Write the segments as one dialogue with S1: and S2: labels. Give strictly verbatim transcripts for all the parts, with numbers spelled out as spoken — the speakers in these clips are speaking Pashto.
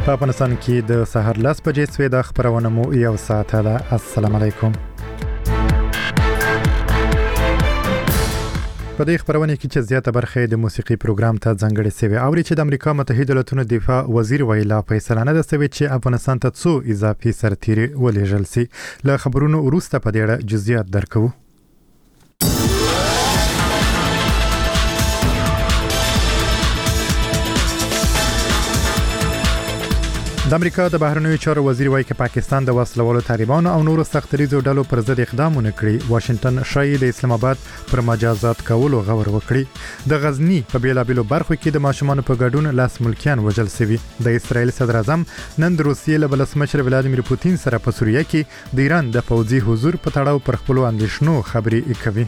S1: په افغانستان کې د سحر لس بجې سوې د خبرونه مو یو ساعت ده. السلام علیکم. په دې خبرونه کې چې زیاته برخه د موسیقي پروګرام ته ځانګړې سوي اوري چې د امریکا متحده ایالاتونو دفاع وزیر ویلا فیصله نه ده سوي چې افغانستان ته څو اضافي سرتیري ولېږل سي. له خبرونو وروسته په دې اړه جزئیات درکو. د امریکا د بهرنیو چارو وزیر وایي چې پاکستان د وسلوالو طالبانو او نورو سختریزو ډلو پر ضد اقدامونه کړي. واشنگټن شایي د اسلام آباد پر مجازات کولو غور وکړي. د غزنی په بیلابیلو برخو کې د ماشومانو په ګډون لاس ملکیان وژل شوي. د اسرایل صدر اعظم نن د روسیې له ولسمشر ولادیمیر پوتین سره په سوریه کې د ایران د پوځي حضور په تړاو پر خپلو اندېښنو خبرې کوي.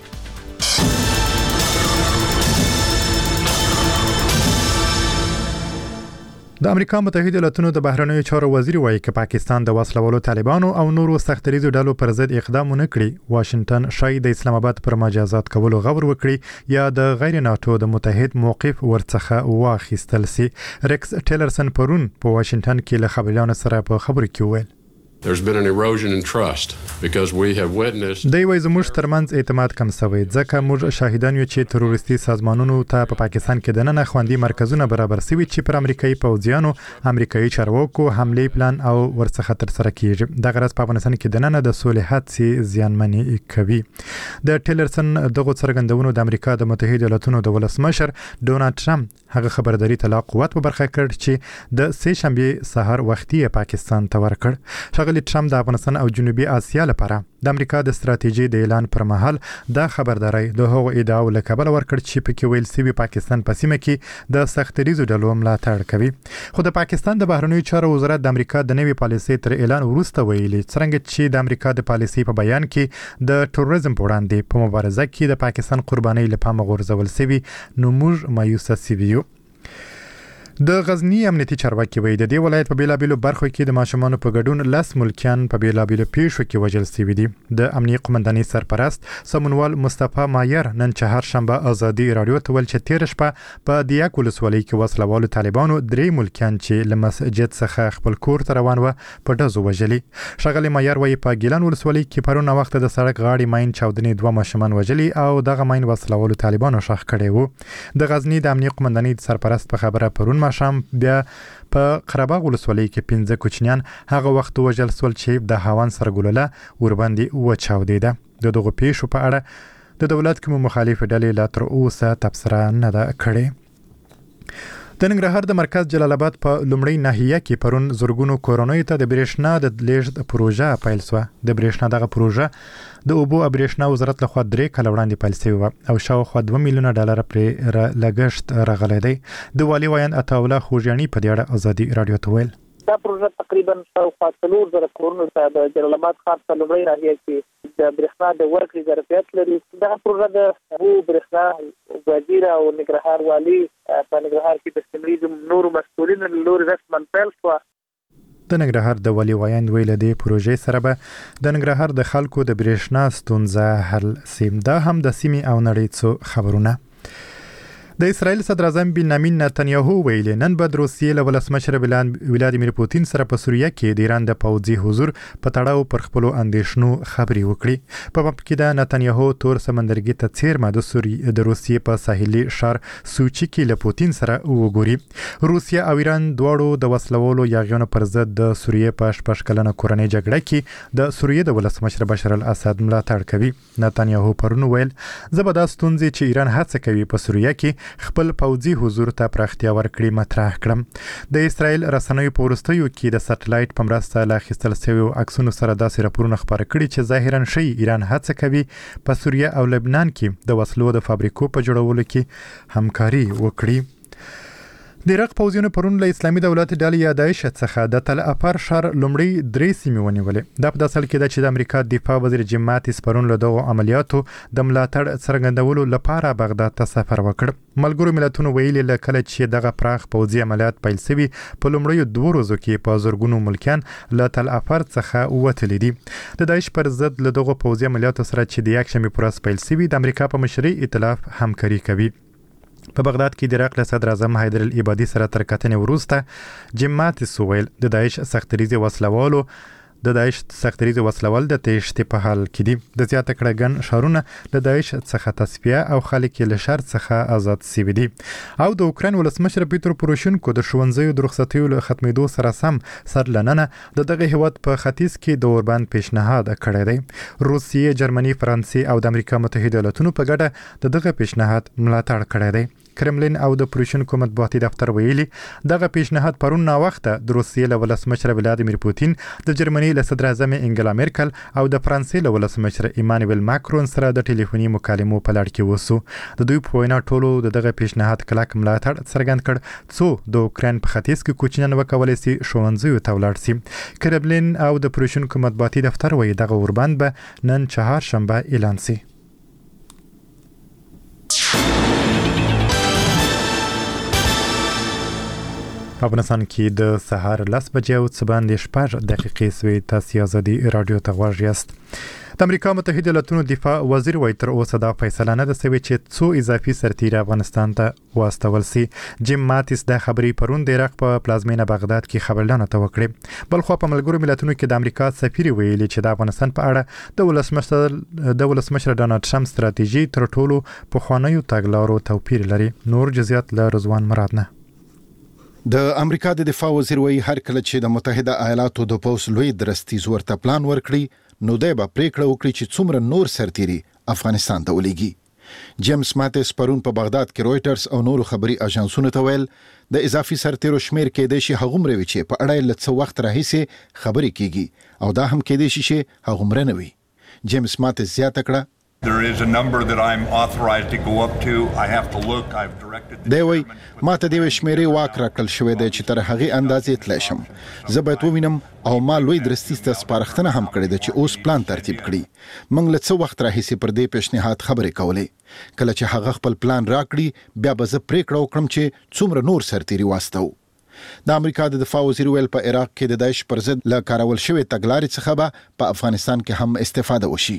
S1: د امریکا متحده ایالاتونو د بهرنیو چارو وزیر وایي چې پاکستان د وسلوالو طالبانو او نورو سختریزو ډلو پر ضد اقدامونه کړي. واشنگټن شایي د اسلام آباد پر مجازات کولو غور وکړي یا د غیر ناتو د متحد موقف ورڅخه واخیستل سي. ریکس ټیلرسن پرون په واشنگټن کې له خبريالانو سره په خبرو کې وویل
S2: There's been an erosion in trust because we have witnessed
S1: دی وایي زموږ ترمنځ اعتماد کم شوی ځکه موږ شاهدان یو چې تروریستي سازمانونو ته په پاکستان کې د نن خوندي مرکزونه برابر شوي چې پر امریکایي پوځیانو امریکایي چارواکو حمله پلان او ورڅخه تر سره کیږي. د غرض په افغانستان کې د نن د سولې هڅې زیانمنې کوي. د ټیلرسن دغه څرګندونو د امریکا د متحده ایالاتونو د ولسمشر ډونالد ټرمپ هغه خبرداري ته لا قوت په برخه کړ چې د سه شنبه سحر وختي پاکستان ته ورکړ. ټرمپ د افغانستان او جنوبي اسیا لپاره د امریکا د ستراتیژي د اعلان پر مهال دا خبرداري د هغو ادعاو له کبل ورکړ چې په کې ویل سوي پاکستان په سیمه کې د سختریزو ډلو ملاتړ کوي. خو د پاکستان د بهرنیو چارو وزارت د امریکا د نوي پالیسۍ تر اعلان وروسته ویلي څنګه چې د امریکا د پالیسۍ په بیان کې د ټوریزم په وړاندې په مبارزه کې د پاکستان قرباني لپاره غورځول سوي نو موږ مایوسه سوي. د غزنی امنیتي چارواکي وایي د دې ولایت په بیلابیلو برخو کې د ماشومانو په ګډون لاس ملکیان په بیلابیلو پیښو کې وژل شوي دي. د امنیتي قومندانۍ سرپرست سمونوال مصطفی مایر نن چهار شنبه ازادي رادیو ته ویل چې تیر شپه په دیاک ولسوالۍ کې وسلوالو طالبانو درې ملکیان چې له مسجد څخه خپل کور ته روان و په ډزو وژلي. ښاغلی مایر وایي په ګیلان ولسوالۍ کې پرون وخت د سړک غاړې ماین چاودنې دوه ماشومان وژلي او دغه ماین وسلوالو طالبانو شخ کړي وو. د غزنی د امنیتي قومندانۍ سرپرست په خبره پرون ماښام بیا په قرهباغ ولسوالۍ کې پنځه کوچنیان هغه وخت وژل شول چې د هاون سرګلوله ورباندې وچاودېده. د دغه پیښو په اړه د دولت کوم مخالف ډلې لا تر اوسه تبصره نه ده کړې. د ننګرهار د مرکز جلال آباد په لومړی ناحیه کې پرون زورګونو کورونو ته د برېښنا د لیږد پروژه پیل شوه. د برېښنا دغه پروژه د اوبو او برېښنا وزارت لخوا درې کاله وړاندې پیل شوې وه او شاوخوا دوه میلیونه ډالر پرې لګښت راغلی دی. د والي ویاند عطاالله خوږیاڼي په دې اړه ازادي رادیو ته ویل
S3: دا پروژه تقریبا شاوخوا څلور زره کورونو ته د جلال آباد ښار په لومړۍ ناحیه کې د برېښنا د ورکړې ظرفیت لري. دغه پروژه د اوبو برېښنا وزیر او ننګرهار والي په ننګرهار کې د سیمه نورو مسؤلینو له لوري رسماً پیل شوه.
S1: د ننګرهار د والي ویاند ویل د پروژې سره به د ننګرهار د خلکو د برېښنا ستونزه حل سي. دا هم د سیمې او نړۍ څو خبرونه. د اسرایل صدر اعظم بنیامین نتنیاهو ویلي نن به د روسیې له ولسمشر ولادیمیر پوتین سره په سوریه کې د ایران د پوځي حضور په تړاو پر خپلو اندېښنو خبرې وکړي. په وخت کې د نتنیاهو تور سمندرګي ته څیرمه د سوریې د روسیې په ساحلي ښار سوچي کې له پوتین سره وګوري. روسیه او ایران دواړو د وسلوالو یاغیانو پر ضد د سوریې په شپږ کلنه کورنۍ جګړه کې د سوریې د ولسمشر بشار الاسد ملاتړ کوي. نتنیاهو پرون ویل زه به دا ستونزې چې ایران هڅه کوي په سوریه کې خپل پوځي حضور ته پراختیا ورکړي مطرح کړم. د اسرایل رسنیو په وروستیو کې د سټلایټ په مرسته له اخیستل شویو عکسونو سره داسې راپورونه خپاره کړي چې ظاهراً ښیي ایران هڅه کوي په سوریه او لبنان کې د وسلو د فابریکو په جوړولو کې همکاري وکړي. د عراق پوځیانو پرون له اسلامي دولت ډلې یا داعش څخه د تل افر ښار لومړی درې سیمې ونیولې. دا په داسې کې ده چې د امریکا دفاع وزیر جیم ماتیس پرون له دغو عملیاتو د ملاتړ څرګندولو لپاره بغداد ته سفر وکړ. ملګرو ملتونو ویلي له کله چې دغه پراخ پوځي عملیات پیل شوي په لومړیو دوه ورځو کې په زرګونو ملکیان له تل افر څخه وتلي دي. د داعش پر ضد له دغو پوځي عملیاتو سره چې د یکشنبې په ورځ پیل شوي د امریکا په مشرۍ ائتلاف همکاري کوي. په بغداد کې د عراق له صدر اعظم حیدر العبادي سره تر کتنې وروسته جیم ماتیس وویل د داعش سختریزي وسلوالو د داعش سختریزي وسلوال د تېښتې په حال کې دي. د زیاته کړه ګڼ ښارونه د داعش څخه تصفیه او خلک له شر څخه آزاد شوي دي. او د اوکراین ولسمشر پیترو پوروشینکو د ښوونځیو د رخصتیو له ختمېدو سره سم سر لننه د دغه هیواد په ختیځ کې د اوربند پیشنهاد کړی دی. روسیې، جرمني، فرانسې او د امریکا متحده ایالاتونو په ګډه د دغه پیشنهاد ملاتړ کړی دی. کرملین او د پوروشینکو مطبوعاتي دفتر ویلي دغه پیشنهاد پرون ناوخته د روسیې له ولسمشر ولادیمیر پوتین، د جرمني له صدر اعظم انګلا میرکل او د فرانسې له ولسمشر ایمانوئل ماکرون سره د ټلیفوني مکالمو په لړ کې وسو. د دوی په وینا ټولو د دغه پیشنهاد کلک ملاتړ څرګند کړ څو د اوکراین په ختیځ کې کوچنیان وکولای شي ښوونځیو ته ولاړ شي. کرملین او د پوروشینکو مطبوعاتي دفتر وایي دغه اوربند به نن چهارشنبه اعلان شي. په افغانستان کې د سهار لس بجې او څه باندې شپږ دقیقې سوې. تاسو ازادي رادیو ته غوږ یاست. د امریکا متحده ایالاتونو دفاع وزیر وایي تر اوسه دا فیصله نه ده شوې چې څو اضافي سرتیري افغانستان ته واستول شي. جیم ماتیس د خبري پرون د عراق په پلازمینه بغداد کې خبرلانه ته وکړه. بل خو په ملګرو ملتونو کې د امریکا سفیر ویلي چې د افغانستان په اړه د ولسمشر د ولسمشر ډانلډ ټرمپ ستراتیژي تر ټولو پخوانیو تګلارو توپیر لري. نور جزئیات له رضوان مراد نه.
S4: د امریکا د دفاع وزیر وایي هر کله چې د متحده ایالاتو د پوس لوی درستیز ورته پلان ورکړي نو دی به پریکړه وکړي چې څومره نور سرتیري افغانستان ته ولېږي. جیمز ماتیس پرون په بغداد کې رويټرز او نورو خبري اژانسونو ته ویل د اضافي سرتیرو شمیر کېدای شي هغومره وي چې په اړه له څه وخت راهیسې خبرې کیږي او دا هم کېدای شي چې هغومره نه وي. جیمز ماتیس زیاته کړه
S5: There is a number that I'm authorized to go up to. I have to look. I've directed.
S4: دی وای ماته دی شمیرې واک راکړل شوې دی چې تر هغه اندازې تل شم. زه به وینم او ما لوی درستیز ته سپارښتنه هم کړې ده چې اوس پلان ترتیب کړي. موږ له څه وخت راهیسې پر دې پیشنهاد خبرې کولې. کله چې هغه خپل پلان راکړي بیا به زه پریکړه وکړم چې څومره نور سرتیري واستو. د امریکا د دفاع وزیر ویل په عراق کې د داعش پر ضد له کارول شوې تګلارې څخه به په افغانستان کې هم استفاده وشي.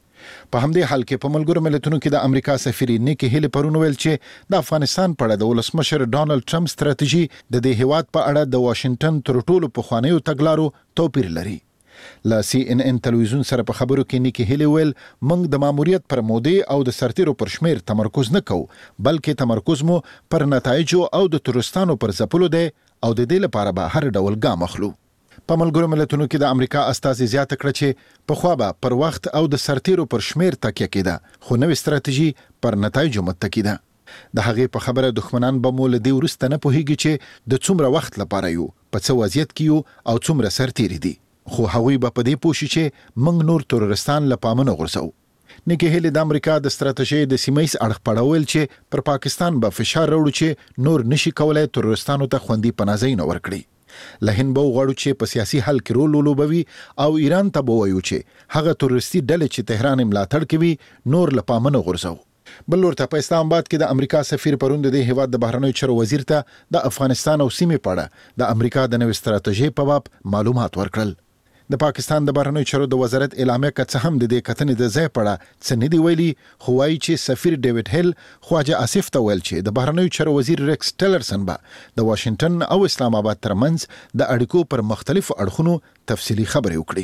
S4: په همدې حال کې په ملګرو ملتونو کې د امریکا سفیر نیکی هیلی پرون ویل چې د افغانستان په اړه د ولسمشر ډانلډ ټرمپ ستراتیژي د دې هیواد په اړه د واشنگټن تر ټولو پخوانیو تګلارو توپیر لري. لا سی ان ان تلویزیون سره په خبرو کې نیکی هیلی ویل موږ د ماموریت پر مودې او د سرتیرو پر شمیر تمرکز نه کوو بلکې تمرکز مو پر نتایجو او د تورستانو پر ځپلو دی او د دې لپاره به هر ډول ګام اخلو. په ملګرو ملتونو کې د امریکا استازي زیاته کړه چې په خوا به پر وخت او د سرتیرو پر شمیر تکیه کېده خو نوې ستراتیژي پر نتایجو متکی ده. د هغې په خبره دښمنان به مو له دې وروسته نه پوهیږي چې د څومره وخت لپاره یو په څه وضعیت کې یو او څومره سرتیري دي خو هغوی به په دې پوه شي چې موږ نور تورستان له پامه نه غورځو. نیکی هیلی د امریکا د ستراتیژۍ د سیمه ییز اړخ پړاویل چې پر پاکستان به فشار راوړي چې نور نشي کولای تورستانو ته خوندي پناهځایونه ورکړي. لهن به غواړو چې په سیاسي حل کې رول ولوبوي او ایران ته به وایو چې هغه تروریستي ډلې چې تهران ملاتړ کوي نور له پامه نه غورځو. بل ورته په اسلام آباد کې د امریکا سفیر پرون د دې هیواد د بهرنیو چارو وزیر ته د افغانستان او سیمې په اړه د امریکا د نوې ستراتیژۍ په باب معلومات ورکړل. د پاکستان د بهرنیو چارو د وزارت اعلامیه که څه هم د دې کتنې د ځای په اړه څه نه دی ویلي خو وایي چې سفیر ډیوډ هیل خواجه آصف ته ویل چې د بهرنیو چارو وزیر ریکس ټیلرسن به د واشنگټن او اسلام آباد ترمنځ د اړیکو پر مختلفو اړخونو تفصیلی خبرې وکړي.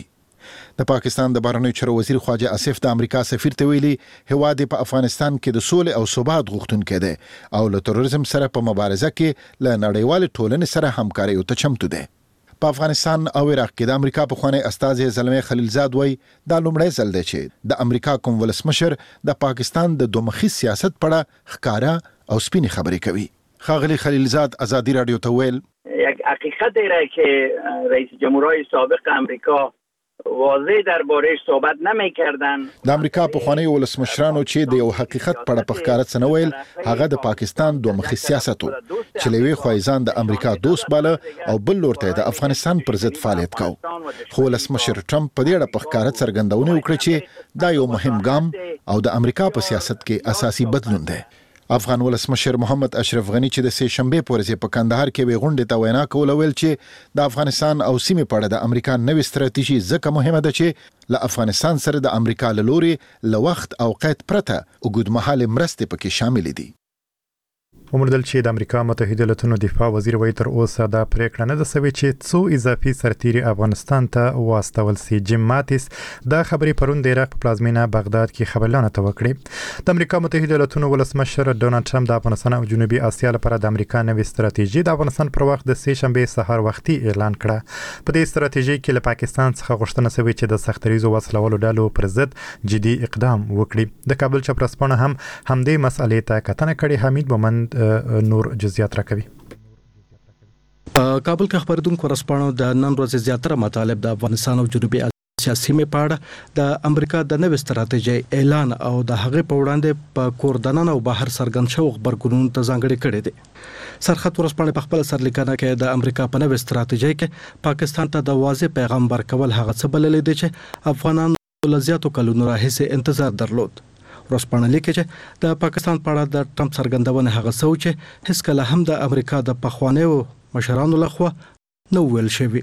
S4: د پاکستان د بهرنیو چارو وزیر خواجه آصف د امریکا سفیر ته ویلي هیواد په افغانستان کې د سولې او ثبات غوښتونکی دی او له تروریزم سره په مبارزه کې له نړیوال ټولنې سره همکاري ته چمتو دی. په افغانستان او عراق کې د امریکا پخوانی استازي زلمي خلیلزاد وای دا لومړی ځل دی چې د امریکا کوم ولسمشر د پاکستان د دومخي سیاست په اړه ښکارا او سپینې خبرې کوي. خاغلی خلیلزاد ازادي رادیو ته ویل
S6: یک حقیقت دی که رئیس جمهورهای سابق امریکا واضح درباره صحبت نمی‌کردن.
S4: د امریکا پخوانی ولسمشرانو چې د یو حقیقت په اړه په ښکاره څه نه ویل هغه د پاکستان دومخي سیاست و چې لوی خوایزان د امریکا دوست باله او بل لورته د افغانستان پر ضد فعالیت کاو. خو ولسمشر ټرمپ په دې اړه په ښکاره څرګندونه وکړه چې دا یو مهم ګام او د امریکا په سیاست کې اساسي بدلون دی. افغان ولسمشر محمد اشرف غنی چې د سه شنبه په ورځ په کندهار کې وی غونډه ته وینا کوله ویل چې د افغانستان او سیمې په اړه د امریکا نوې ستراتیژي ځکه مهمه ده چې له افغانستان سره د امریکا له لوري له وخت او قید پرته وګړمحاله مرستې پکې شامل دي.
S1: ومردل چې د امریکا متحده ایالاتونو دفاع وزیر وایي تر اوسه دا پریکړه نه ده سوي چې څو اضافي سرتیري افغانستان ته واستول سي. جیم ماتیس دا خبرې پرون د عراق پلازمینه بغداد کې خبرلانه ته وکړي. د امریکا متحده ایالاتونو ولسمشر ډونالد ټرمپ د افغانستان او جنوبي اسیا لپاره د امریکا نوې ستراتیژي د افغانستان پر وخت د سه شنبه سهار وختي اعلان کړه. په دې ستراتیژي کې له پاکستان څخه غوښتنه شوې چې د سختریزو وسلوالو ډلو پر ضد جدي اقدام وکړي. د کابل چپرسپانه هم همدې مسئلې ته کتنه کړې. حمید مومند نور جزئیات راکوي.
S7: کابل کې خبردونکو ورسپانو د نن ورځې زیاتره مطالب د افغانستان او جنوبي اسیا سیمې په اړه د امریکا د نوې ستراتیژي اعلان او د هغې په وړاندې په کوردنن او بهر سرګن شو خبرګونونو ته ځانګړي کړي دي. سرخط ورسپانه په خپل سرلیکنه کې د امریکا په نوې ستراتیژي کې پاکستان ته د واضح پیغام ورکول هغه څه بللې دي چې افغانانو لزیاتو کلونو راهیسې انتظار درلود. ورسپانه لیکي چې د پاکستان په اړه د ټرمپ څرګندونه هغه څه چې هیڅ کله هم د امریکا د پخوانیو مشرانو لخوا نو ویل شوی.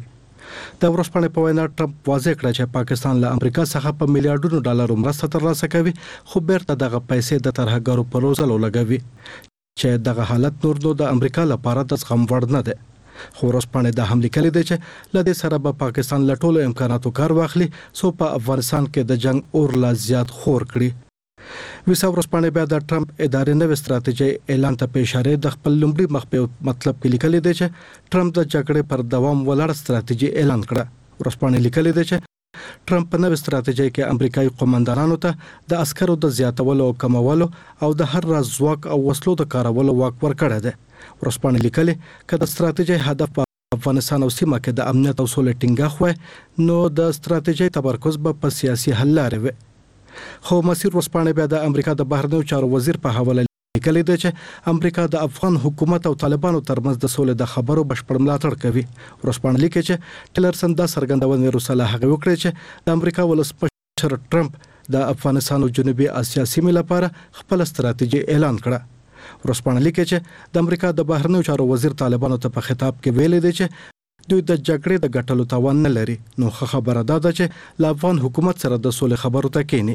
S7: د ورسپانه په وینا ټرمپ واضح کړ چې پاکستان له امریکا څخه په میلیارډونو ډالر مرسته ترلاسه کوي خو بیرته دغه پیسې د ترهګرو په روزلو لګوي چې دغه حالت نور نو د امریکا لپاره د زغم وړ نه ده. خو ورسپانه د حمله کړې ده چې لدې سره به پاکستان له ټولو امکاناتو کار واخلي سو په افغانستان کې د جنگ اور لا زیات خور کړي. ویسا ورسپانه بیا د ټرمپ ادارې نوې ستراتیژي اعلان ته په اشاره د خپل لومړي مخبه مطلب کې لیکل دي چې ټرمپ د جګړې پر دوام ولاړ ستراتیژي اعلان کړه. ورسپانه لیکل دي چې ټرمپ په نوې ستراتیژي کې امریکایي قومندانانو ته د عسکرو د زیاتولو او کمولو او د هر راز ځواک او وسلو د کارولو واک ورکړی دی. ورسپانه لیکل چې د ستراتیژي هدف په افغانستان او سیمه کې د امنیت او سولې ټینګښت وي نو د ستراتیژي تمرکز به په سیاسي حل لارې وي. خو مسیر ورسپانه بیا د امریکا د بهرنیو چارو وزیر په حواله لیکل دي چې امریکا د افغان حکومت او طالبانو ترمنځ د سولې د خبرو بشپړ ملاتړ کوي. ورسپانه لیکي چې ټیلرسن دا څرګندونه روسله هغه وکړي چې د امریکا ولسمشر ټرمپ د افغانستان او جنوبي اسیا سیمې لپاره خپل ستراتیژي اعلان کړه. ورسپانه لیکي چې د امریکا د بهرنیو چارو وزیر طالبانو ته په خطاب کې ویلي دي چې دوی د جګړې د ګټلو توان نه لري. نو خبره ده چې له افغان حکومت سره د سولې خبرو ته کېني.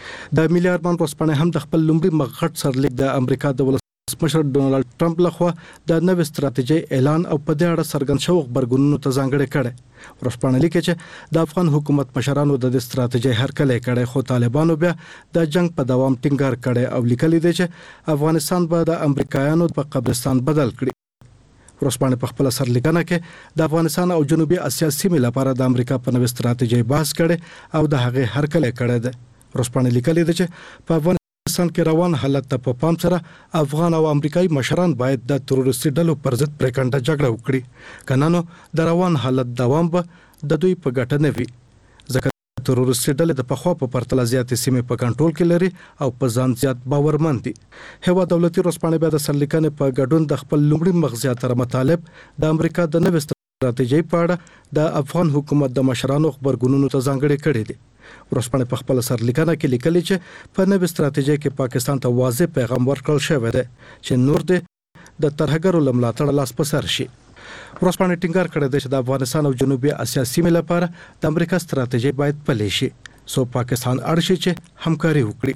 S7: د میلیارډ مان ورسپانه هم د خپل لومړي مغټ سرلیک د امریکا د ولسمشر ډونالد ټرمپ لخوا د نوې ستراتیژي اعلان او په دې اړه څرګند شوی خبرګونونو ته ځانګړي کړي. ورسپانه لیکي چې د افغان حکومت مشرانو د ستراتیژي هرکلی کړي خو طالبانو بیا د جنگ په دوام ټینګار کړي او لیکلي دي چې افغانستان به د امریکایانو په قبرستان بدل کړي. ورسپانه په خپل سرلیکنه کې د افغانستان او جنوبي اسیا سیمې لپاره د امریکا په نوې ستراتیژي بحث کړي او د هغه هرکلی کړي ده. ورسپانه لیکلي دي چې په افغانستان کې روان حالت ته په پام سره افغان او امریکایي مشران باید د تروریستي ډلو پر ضد پریکنده جګړه وکړي کنه نو د روان حالت دوام به د دوی په ګټه نه وي ځکه تروریستي ډلې د پخوا په پرتله زیاتې سیمې په کنټرول کې لري او په ځان زیات باورمند دي. هوا دولتي ورسپانه بیا د سرلیکنې په ګډون د خپل لومړي مغزیاتره مطالب د امریکا د نوې ستراتیژي په اړه د افغان حکومت د مشرانو خبرګونونو ته ځانګړي کړي دي. ورسپانه په خپل سرلیکنه کې لیکلي چې په نوې ستراتیژي کې پاکستان ته واضح پیغام ورکړل شوی دی چې نور دې د ترهګرو لملاتړ لاس په سر شي. ورسپانه ټینګار کړی دی چې د افغانستان او جنوبي اسیا سیمې لپاره د امریکا ستراتیژي باید پلي شي سو پاکستان اړ شي چې همکاري وکړي.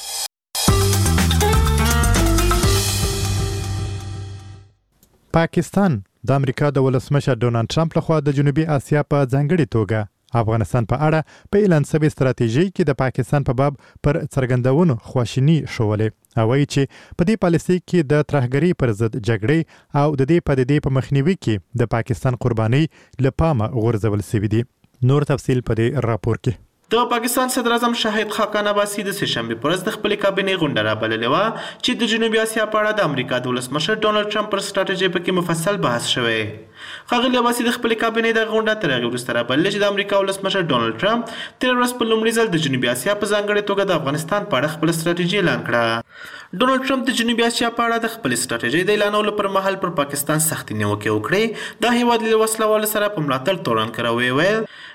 S1: پاکستان د امریکا د ولسمشر ډونالد ټرمپ لخوا د جنوبي اسیا په ځانګړي توګه افغانستان په اړه په اعلان شوی ستراتیژي کې د پاکستان په باب پر څرګندونو خواشینی شولې او وایي چې په دې پالیسي کې د ترهګرۍ پر ضد جګړې او د دې پدیدې په مخنیوي کې د پاکستان قرباني لپامه غورځول شوې دي. نور تفصیل په دې راپور کې.
S8: د پاکستان صدر اعظم شاهد خاقان عباسي د سهشنبه پر ورځ د خپل کابینې غونډه رابللې و چې د جنوبي اسیا په اړه د امریکا د ولسمشر ډونالد ټرمپ پر ستراتیژي په کې مفصل بحث شوی. ښاغلي عباسي د خپل کابینې د غونډه تر هغې وروسته رابللې چې د امریکا ولسمشر ډونالد ټرمپ تېره ورځ په لومړي ځل د جنوبي اسیا په ځانګړې توګه د افغانستان په اړه خپل ستراتیژي اعلان کړه. ډونالد ټرمپ د جنوبي اسیا په اړه د خپل ستراتیژي د اعلانولو پر مهال پر پاکستان سختې نیوکې وکړې. دا هیواد له وسلوالو سره په ملاتړ تورن کړی ویل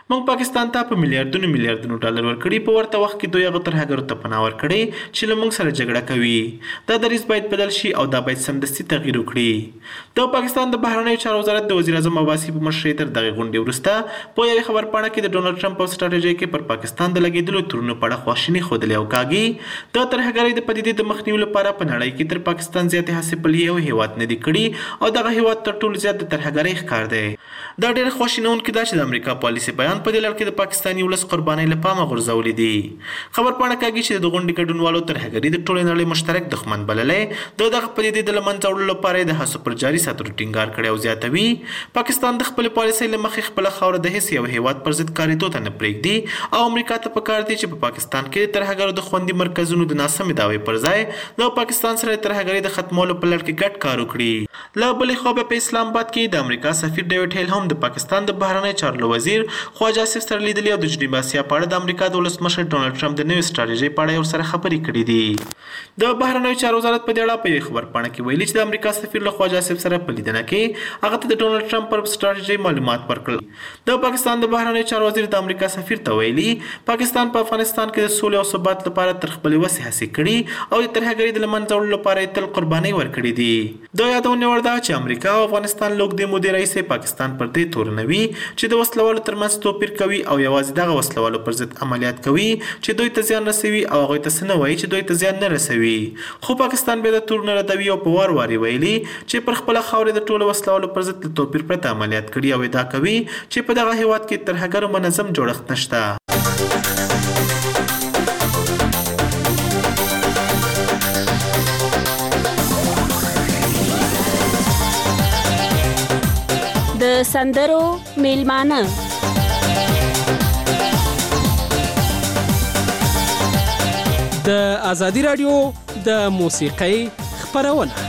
S8: موږ پاکستان ته په میلیارډونو میلیارډونو ډالر ورکړي، په ورته وخت کې دوی هغه ترهګرو ته پناه ورکړي چې له موږ سره جګړه کوي. دا دریځ باید بدل شي او دا باید سمدستي تغییر وکړي. د پاکستان د بهرنیو چارو وزارت د وزیر اعظم عباسي په مشرۍ تر دغه غونډې وروسته په یوه خبرپاڼه کې د ډونالډ ټرمپ په سټراټیژۍ کې پر پاکستان د لګېدلو تورونو په اړه خواشیني ښودلې او کاږي د ترهګرۍ د پدیدې د مخنیوي لپاره په نړۍ کې تر پاکستان زیاتې هڅې بل یو هېواد نه دي کړي او دغه هېواد تر ټولو زیات د ترهګرۍ ښکار دی. دا ډېر خواشینونکي ده چې د امریکا پالیسي بیان په دې لړ کې د پاکستاني ولس قربانۍ له پامه غورځولې دي. خبرپاڼه کاږي چې د غونډې ګډونوالو ترهګري د ټولې نړۍ مشترک دښمن بللی، د دغه پدیدې د له منځه وړلو لپاره یې د هڅو پر جاري ساتلو ټینګار کړی او زیاتوي پاکستان د خپلې پالیسۍ له مخې خپله خاوره د هېڅ یو هېواد پر ضد کارېدو ته نه پرېږدي او امریکا ته پکار دی چې په پاکستان کې د ترهګرو د خوندي مرکزونو د ناسمې دعوې پر ځای د پاکستان سره د ترهګرۍ د ختمولو په لړ کې ګډ کار وکړي. له بلې خوا په اسلام آباد کې د امریکا سفیر ډیوډ هیل هم د پاکستان د بهرنیو چارو وزیر خواجه آصف سره لیدلي او د جنوبي اسیا په اړه د امریکا د ولسمشر ډونالډ ټرمپ د نوې سټراټیژۍ په اړه ورسره خبرې کړې دي. د بهرنیو چارو وزارت په دې اړه په یوه خبرپاڼه کې ویلي چې د امریکا سفیر له خواجه آصف سره په لیدنه کې هغه ته د ډونالډ ټرمپ پر سټراټیژۍ معلومات ورکړل. د پاکستان د بهرنیو چارو وزیر د امریکا سفیر ته ویلي پاکستان په افغانستان کې د سولې او ثبات لپاره تر خپلې وسې هڅې کړي او د ترهګرۍ د له منځه وړلو لپاره یې تل قربانۍ ورکړې دي. د یادونې وړ ده چې امریکا او افغانستان له اوږدې مودې راهیسې پاکستان پر دې تورنوي چې د وسلوالو ترمنځ توپیر کوي او یوازې دغه وسلوالو پر ضد عملیات کوي چې دوی ته زیان رسوي او هغوی ته څه نه وایي چې دوی ته زیان نه رسوي. خو پاکستان بیا د تورونه ردوي او په وار وار ویلي چې پر خپله خاورې د ټولو وسلوالو پر ضد له توپیر پرته عملیات کړي او ادعا کوي چې په دغه هېواد کې ترهګرو منظم جوړښت نشته.
S9: د سندرو میلمانه
S10: د ازادي رادیو د موسیقۍ خپرونه.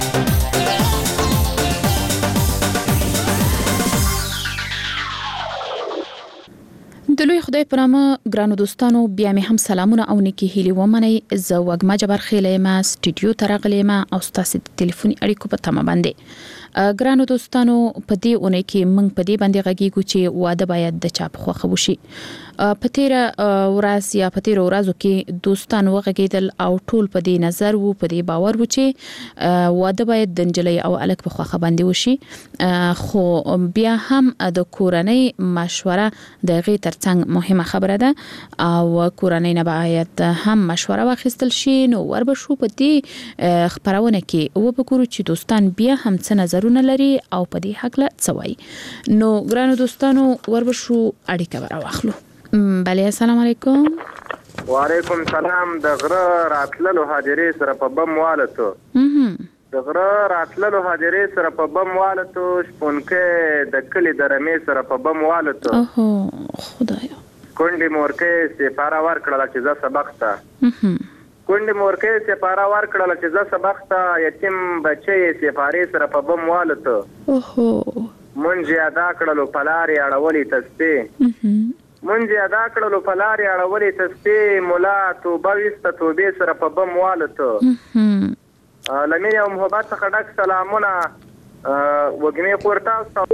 S11: د لوی خدای په نامه ګرانو دوستانو بیا مې هم سلامونه او نیکی هیلې ومنئ. زه وږمه جبر خیلی یم سټوډیو ته راغلی یم او ستاسو د ټلیفوني اړیکو په تمه باندې. ګرانو دوستانو په دې اونۍ کې موږ په دې باندې غږیږو چې واده باید د چا په خوښه وشي. په تیره ورځ یا په تیره ورځو کې دوستان وغږیدل او ټول په دې نظر وو، په دې باور وو چې واده باید د نجلۍ او هلک په خوښه باندې وشي. خو بیا هم د کورنۍ مشوره د هغې ترڅنګ مهمه خبره ده او کورنۍ نه باید هم مشوره واخیستل شي. نو وربشو په دې خبرونه کې وبګورو چې دوستان بیا هم څه نظرونه لري او په دې حق له څه وایي. نو ګرانو دوستانو وربشو اړیکه راواخلو. بله السلام علیکم.
S12: وعلیکم سلام. د غره راتللو حاضرې سره په بم والتو د غره راتللو حاضرې سره په بم والتو شپونکې د کلي د رمې سره په بم والتو.
S11: اوهو خدایا.
S12: کونډې مورکې سپاره ورکړله چې زه سبق ته کونډې مورکې سپاره ورکړله چې زه سبق ته یتیم بچی سپارې سره په بم والتو.
S11: اوهو
S12: مونږ یې ادا کړلو په لارې اړولې تسبې مونږ یې ادا کړلو په لارې اړولې تسبې مولا توبه ویسته توبې سره په بم والتو. له مینې او محبت څخه ډک سلامونه وږمې خور تاسو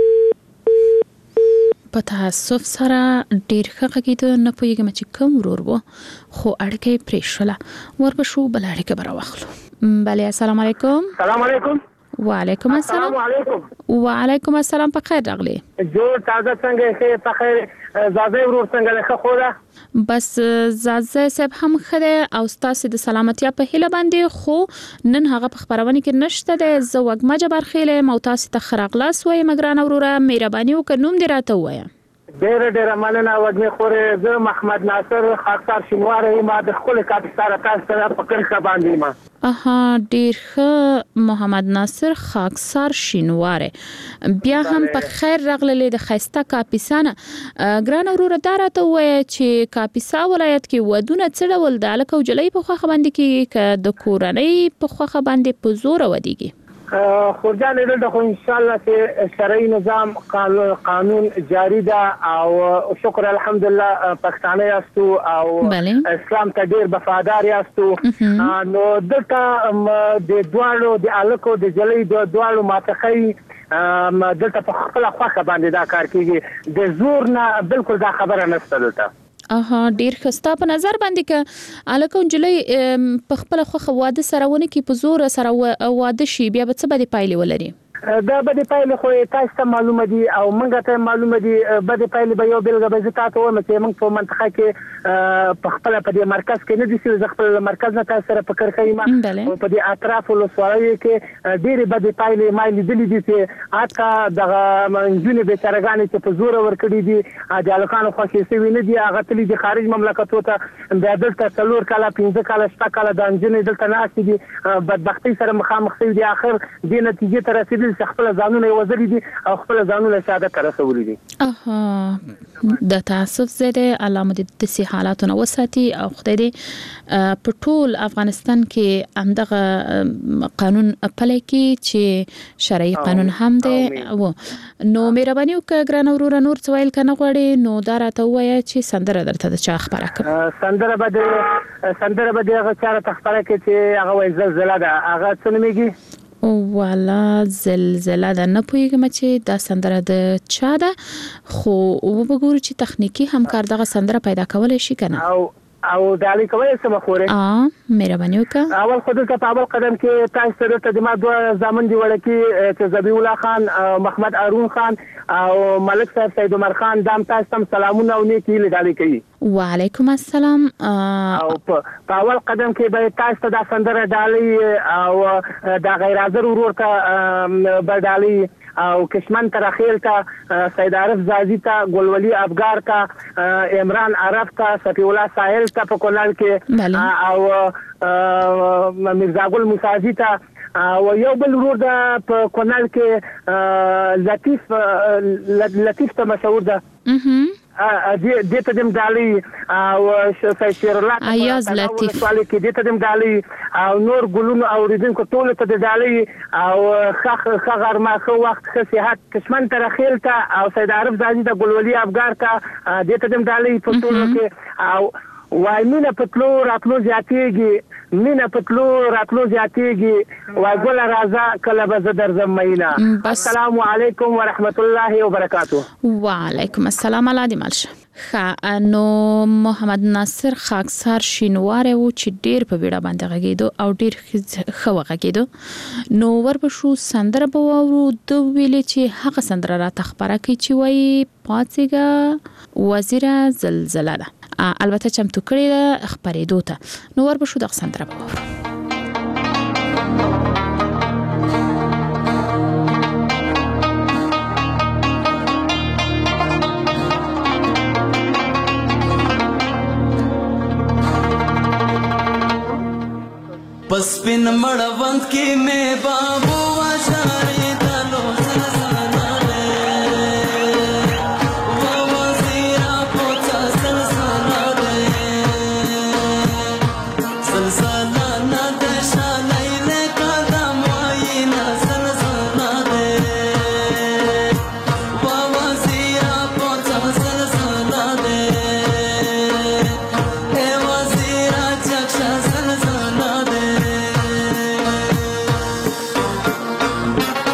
S11: په تاسف سره ډېر ښه غږېده. نه پوهېږم چې کوم ورور و خو اړیکه یې پرې شوله. وربشو بله اړیکه به راواخلو. بله السلام علیکم.
S13: سلام علیکم.
S11: وعلیکم السلام. وعلیکم السلام. په خیر راغلی.
S13: جوړ تازه څنګه ښه په خیر. زاده ورور څنګه له ښه خو ده؟
S11: بس زاده صاحب هم ښه دی او ستاسو د سلامتیا په هیله باندې. خو نن هغه په خبرونه کې نشته دی. زه وږمه جبر خیلی یم او تاسو ته ښه راغلاست وایم ګرانه وروره. مهرباني وکړه نوم دې راته ووایه.
S13: ډېره ډېره مننه وږمې خورې. زه محمد ناصر خاکسار شینواری یم. د ښکلې کاپیساره تاسو سره په کرښه باندې یم.
S11: اها ډېر ښه محمد ناصر خاکسار شینواری. بیا هم په خیر راغللی د ښایسته کاپیسا نه. ګرانه وروره دا راته ووایه چې کاپیسا ولایت کې ودونه څه ډول د هلک او نجلۍ په خوښه باندې کېږي که د کورنۍ په خوښه باندې په زوره ودیږي؟
S13: خورجان دلته خو انشاءالله چې شرعي نظام قانون جاری ده او شکر الحمدلله پښتانه یاستو او اسلام ته ډیر وفادار یاستو. نو دلته د دواړو د الکو د جلۍ د دواړو ماتخی دلته په خپل خوخه باندې دا کار کیږي د زور نه بالکل دا خبره نشته دلته.
S11: اها ډیر خسته په نظر باندې ک الکه انجلۍ په خپل خوخه واده سره ونه کی په زور سره واده شي بیا به څه به پایلې ولري؟
S13: دا به پایله خو تاسو ته معلومه دي او موږ ته معلومه دي به پایله به یو بلګه به زتاته و چې موږ په منطقه کې په خپل په دې مرکز کې نه دي چې خپل مرکز نه تاسو سره فکر کوي ما په دې اطراف له سوالي کې ډېری به پایله مایل دي دي چې اته دغه منځونه به ترګانې چې په زور ور کړی دي د الکانو خوښي سوي نه دي هغه تللی دي خارج مملکتو ته بیا دلته څلور کاله پنځه کاله شپږ کاله د انجنې دلته ناشې دي بدبختی سره مخامخ شوي دي اخر دې نتیجې ته رسیدل خپل ځانونه وزري دي او خپل ځانونه سعادت رسولي دي.
S11: اها د تاسف زده علامه د سي حالاتونه وساتي او خدای دې په ټول افغانستان کې همدغه قانون پلي کې چې شرعي قانون هم دی او نو مهرباني وکړه ګران اورور نور څویل کنه غواړي نو دا راته وایي چې سندره درته د چا خبره کوي؟
S13: سندره بده سندره بده هغه چاره تخبره کې چې هغه وای زلزلہ ده هغه څه نمېږي؟
S11: والا زلزلہ ده نه پوهیږم چې دا سندره د چا ده خو وګورو چې تخنیکی همکار دغه سندره پیدا کولای شي کنه
S13: او او د علی کوي سم خوره
S11: اه مهرباني وکړه.
S13: اول خو دلته په اول قدم کې تاسو سره ته د ما دوه زامن دی وړکی چې زبی الله خان محمد ارون خان او ملک صاحب سید عمر خان دام تاسو تم سلامونه او نیکی لیدل کوي.
S11: وعلیکم السلام.
S13: او په اول قدم کې به تاسو ته د سندره ډالي او د غیر حاضر ورور ته بدالي او کشمن ترخیل ته سید عارف زازی ته ګلولی افغار ته عمران عرب ته صفی الله ساحل ته په کولال کې او مرزا ګل موسازی ته او یو بل ورور د په کونال کې لطیف لطیف ته مشهور ده دې دې ته دم دالي او شیر الله
S11: ایاز لطیف
S13: سوال کې دې ته دم دالي او نور ګلونو او ریدونکو ټول ته دالي او خخ خغر ما خو وخت صحت کشمن ترخیل ته او سید عارف زازی د ګلولي افغار ته دې ته دم دالي په ټول کې او وای مینه پتلو راتلو زیاتېږي مینه پتلو راتلو زیاتېږي وای ګل راځه کله به زه درځم مینا. السلام علیکم ورحمت الله وبرکاتہ.
S11: وعلیکم السلام علی دی مالشه. خا نو محمد ناصر خاکسار شینواره و چې ډیر په بیړه باندې غږیدو او ډیر ښه وغږیدو نو ورپښو سندره به واورو د ویلې چې هغه سندره را تخبره کوي چې وایي پاتېګه وزیره زلزلہ ده البته چمتو کړی ده خبرېدو ته نو ورپښو دغه سندره به واورو.
S14: پس پن مړوند کې مې بابو واشارې دلو سلسله و وزیرا پوچا سلسله سلسله نه د شالې له قدم واینا سلسله و وزیرا پوچا سلسله اے وزیرا چکشا سلسله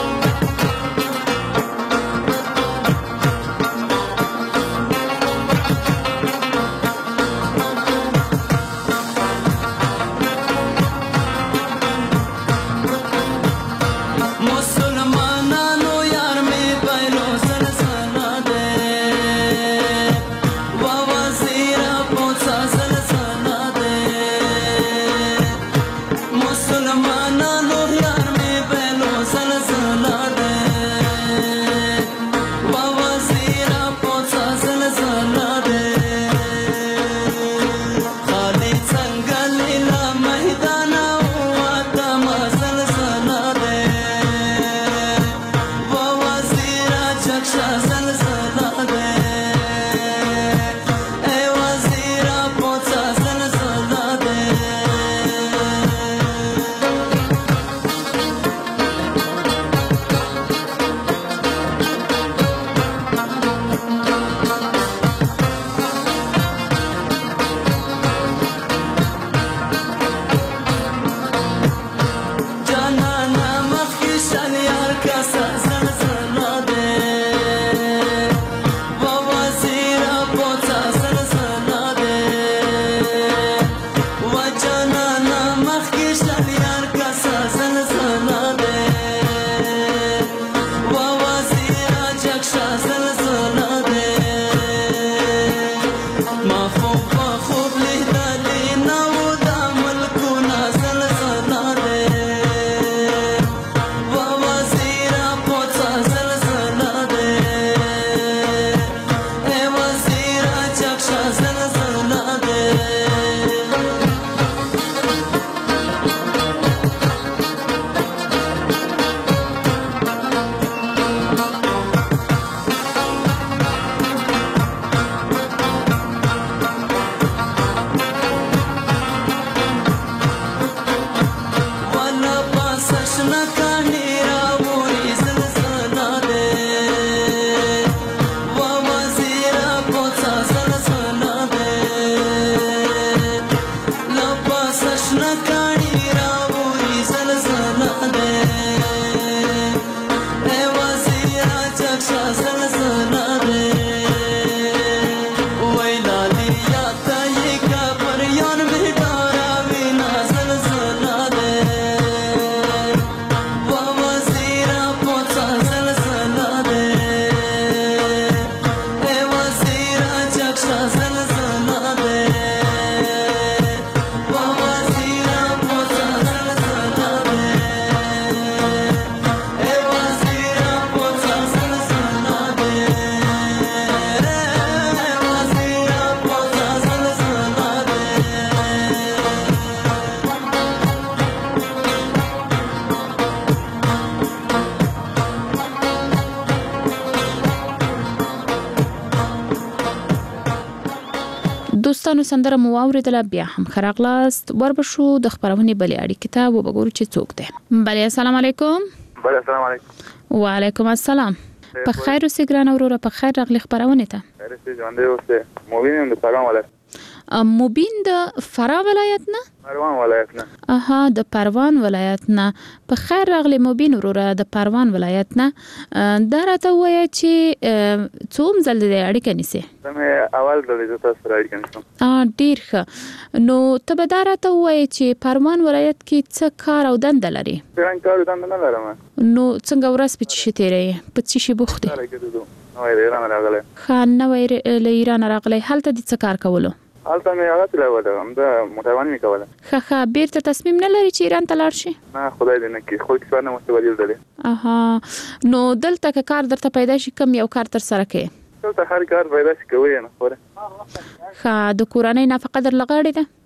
S11: دوستانو سندره مو اوریدله بیا هم خراغلاست وربشو د خبرونه بلې اړي کتاب وګورو چې څوک دی. بلې السلام علیکم.
S15: بلې السلام علیکم.
S11: وعلیکم السلام. په خیر اوسې ګران وروره، په خیر راغلی خبرونه ته.
S15: خیر اوسې ژوندی اوسې. مبین د پروان ولایت.
S11: مبین د فراه ولایت نه؟
S15: پروان ولایت نه.
S11: اها د پروان ولایت نه. په خیر راغلی مبین وروره د پروان ولایت نه. دا راته وایي چې څوم ځل د اړیکه نیسي؟
S15: زمې اول ځل د تاسو سره اړیکه نیسم.
S11: ا ډیر ښه. نو ته به دا راته وایي چې پروان ولایت کې څه کار او دنده لري؟
S15: څنګه کار او دنده نه لرم.
S11: نو څنګه ورځ په څه تیرې؟ په څه شي بوخت دي؟
S15: نو ایران راغلی.
S11: خان نو له ایران راغلی. هلته د څه کار کولو؟
S15: هلته مې هغه تلوله هم د موټرواني مې کوله.
S11: ښه ښه بیرته تصمیم نه لري چې ایران ته لاړ شي؟
S15: نه خدای دې نه کړي، خو کیسه نه مستقبل دی.
S11: اها نو دلته که کار درته پیدا شي کوم یو کار تر سره کوي؟
S15: دلته هر کار پیدا شي کوي نه خوره.
S11: ښه د کورنۍ نفقه در لغاړي ده؟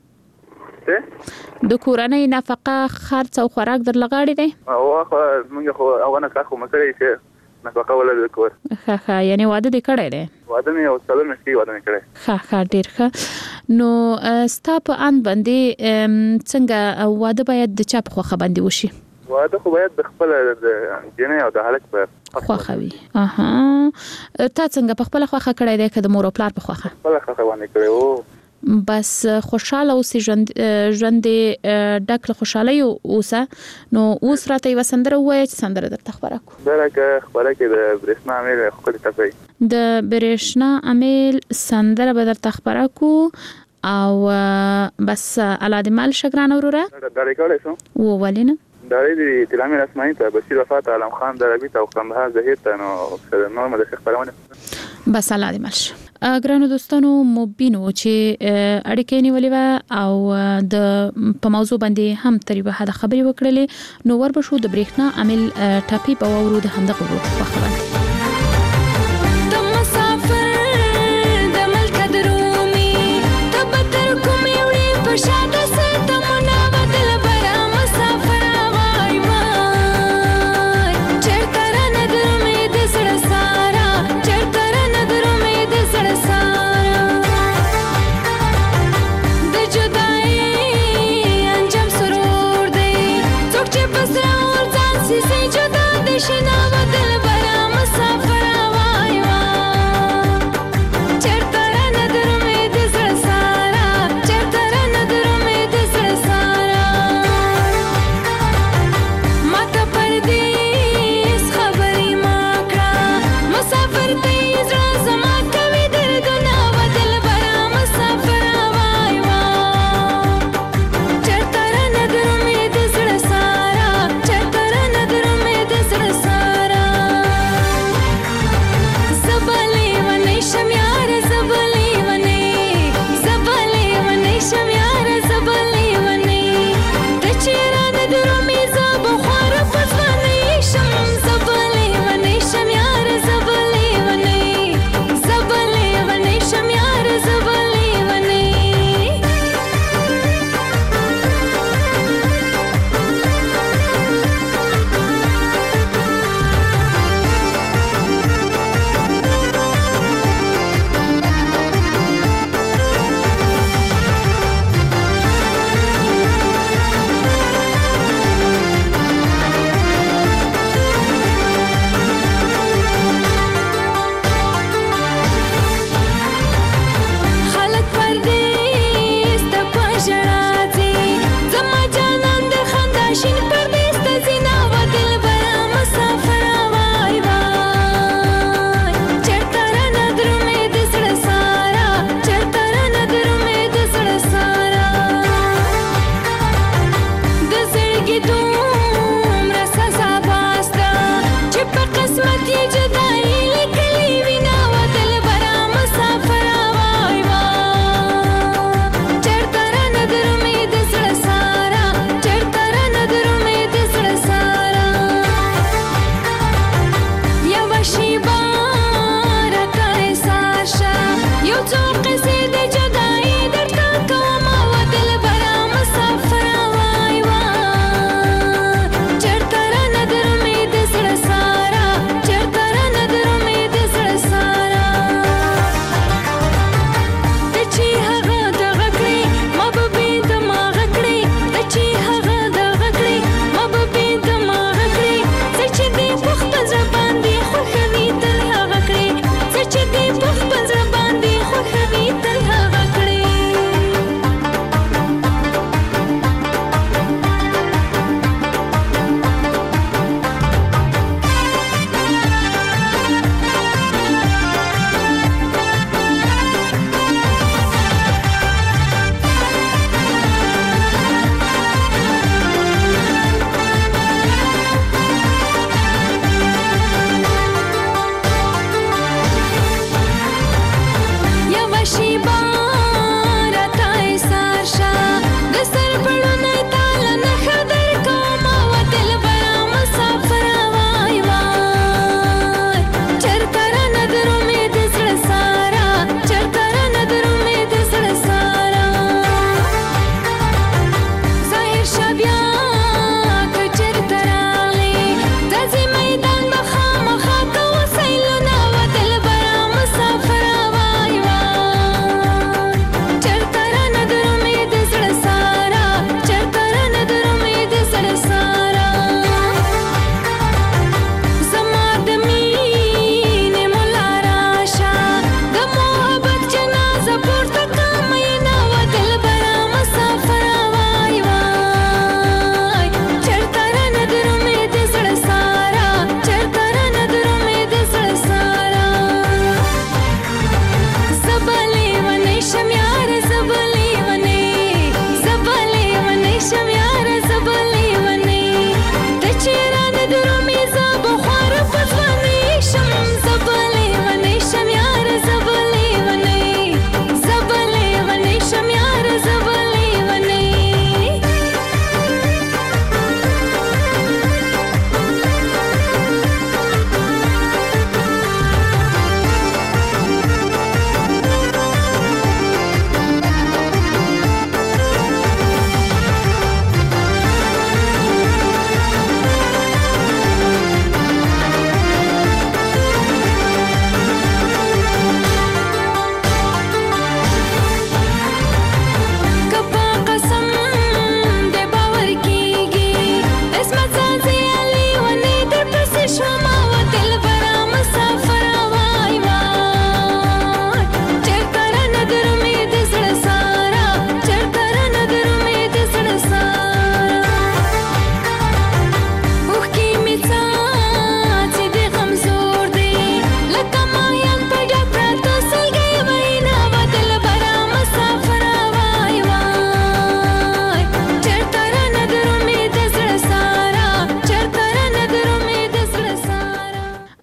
S11: څه؟ د کورنۍ نفقه خرڅ او خوراک در لغاړي ده؟
S15: او خو موږ خو هغه نه کار خو مکرې چې نفقه ولا د کور.
S11: ښه ښه یعنی واده دې کړی دی؟
S15: واده مې او څلور مشکې واده مې کړی.
S11: ښه ښه ډیر ښه. نو ستا په ان باندې څنګه واده باید د چا په خوښه باندې وشي؟
S15: واده خو باید د خپل د جنې او د هلک په
S11: خوښه وي. اها تا څنګه په خپل خوښه کړی دی که د مور او پلار په خوښه؟
S15: خپل خوښه باندې کړی وو.
S11: بس خوشاله اوسې ژوند ژوند ډک له خوشالۍ اوسه. نو اوس راته یوه سندره ووایه چې سندره درته خپره کړو.
S15: دا لکه خپره کې د برېښنا امیل ښکلې ټپۍ.
S11: د برېښنا امیل سندره به درته خپره کړو او بس الله دې مال شه ګرانه وروره.
S15: ډارې کولی شم؟
S11: و ولې نه؟
S15: ډارې دي تلامیر اسماعیل ته، بشیر وفات، عالم خان دربي ته او قندهار زهیر ته. نو نورمه د خبرونه
S11: بس الله دې مال شه. ګرانو دوستانو مبینو چې اړیکې نیولې و او د په موضوع باندې هم تقریبا هدا خبرې وکړلې. نو ور بشو د برېښنا عامل ټاپي په وورو د همدغه ورو په خبره.
S16: She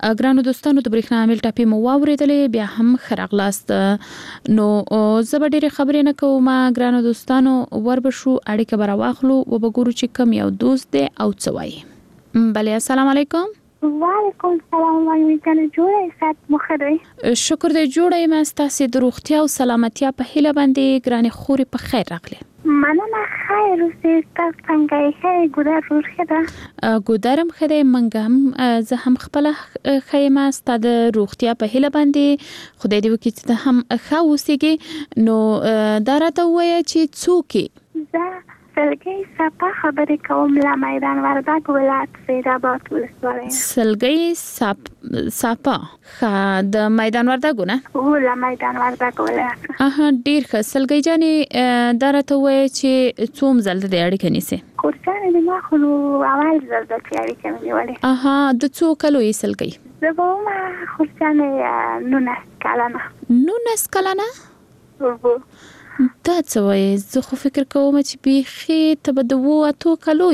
S11: ګرانو دوستانو د برېښنا عامل ټاپي مو واورېدلې بیا هم خراغلاست نو زه به ډېرې خبرې نه کوم ګرانو دوستانو وربشو اړیکه به راواخلو وبګورو چې کوم یو دوست دی او څه وایي. بله السلام علیکم.
S16: وعلیکم السلام وعلیکم جوړه سات مخره
S11: شکر دې جوړه ما ستاسو د روغتیا او سلامتیا په هیله باندې ګرانې خوري په خیر راغله.
S16: مننه خیر اوسې تاسو څنګه یې ګودر ورخه
S11: ګودرم خدای منګم زه هم خپل خیمه ستاسو د روغتیا په هیله باندې خدای دې وکړي چې هم ښه اوسېږي نو دا راته وایي چې څوک
S16: زه سلګي صفه خبرې کوم لا میدان وردګ ولایت سیدآباد ولسوالۍ
S11: سلګي صفه خا د میدان وردګ نه
S16: ولا میدان وردګ ولایت
S11: اها ډیر ښه سلګي جانې دا راته وایي چې څوم زل د اړیکې نیسي
S16: کورچانې د ما خو اول زل د اړیکې نیولې
S11: اها د څو کلو یې سلګي
S16: زه به ما کورچانې نونس کلنه
S11: نونس کلنه دا څه وایي زه خو فکر کوم چې بیخي ته به د اوو اتو کلو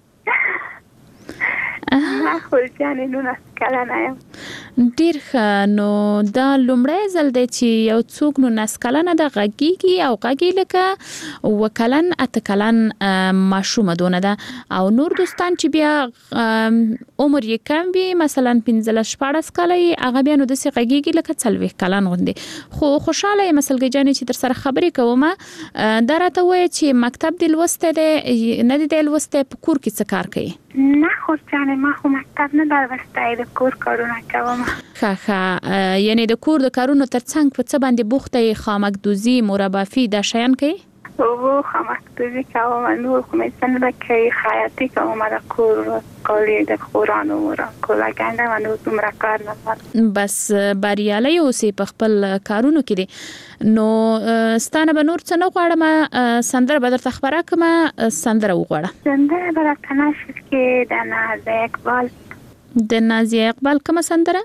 S11: یې
S16: ما خو جانې نونس کلنه یم
S11: ډېر ښه نو دا لومړی ځل دی چې یو څوک نونس کلنه ده غږیږي او غږی لکه اووه کلن اته کلن ماشومه دونه ده او نور دوستان چې بیا عمر یې کم وي مثلا پنځلس شپاړس کاله یې هغه بیا نو داسې غږیږي لکه څلوېښت کلن غوندې خو خوشحاله یم سلګۍ جانې چې در سره خبرې کوم دا راته وایي چې مکتب دې لوستی دی نه دی دی لوستی په کور کې څه کار کوي
S16: نه خو جانې ما خو مکتب نه ده لوستی د کور کارونه کوم
S11: ښه ښه یعنی د کور د کارونو ترڅنګ په څه باندې بوخته یې خامکدوزي مربافي دا شیان کوي
S16: او خامکدوزي کوم نور خو مې څنګه ده کوي خیاطي کوم د کور کالي د خوړانو کلاګنده و نو دومره کار نه
S11: بس بریالی اوسې په خپل کارونو کې دي نو ستانه به نور څه نه غواړم سندره به درته خبره کومه سندره وغواړه
S16: سندره به راته نشي کې د نازیه اقبال
S11: د نازیه اقبال کومه سندره